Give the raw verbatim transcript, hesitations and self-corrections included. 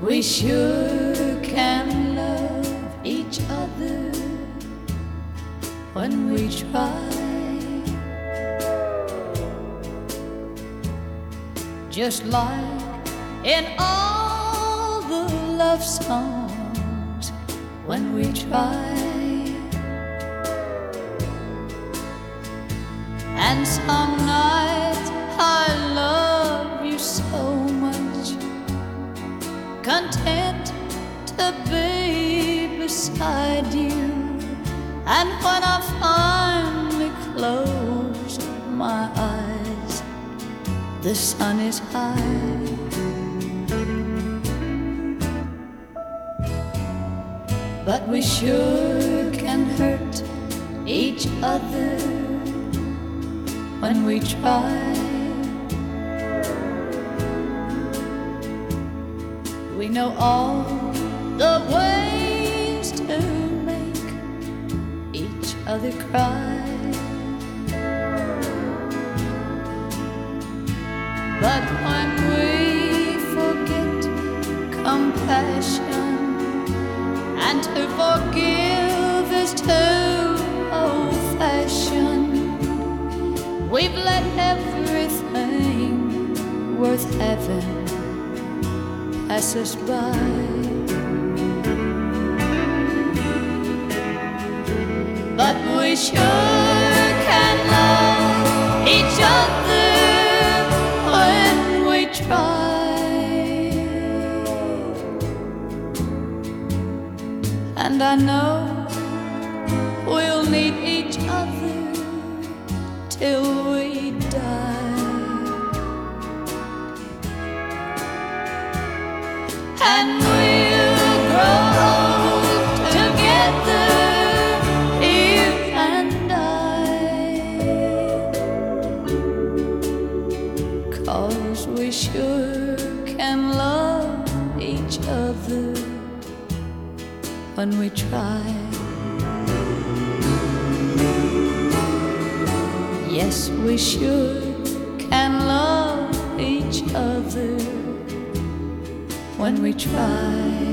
We sure can love each other when we try. Just like in all the love songs when we try. And some nights I love you so much, content to be beside you. And when I finally close my eyes, the sun is high. But we sure can hurt each other when we try. We know all the ways to make each other cry. But when we forget compassion, and to forgive is too old-fashioned, we've let everything worth having pass us by. But we sure can love each other when we try. And I know we'll need each other till we die. And we'll grow old together, you and I, 'cause we sure can love each other when we try. Yes, we sure can love each other when we try.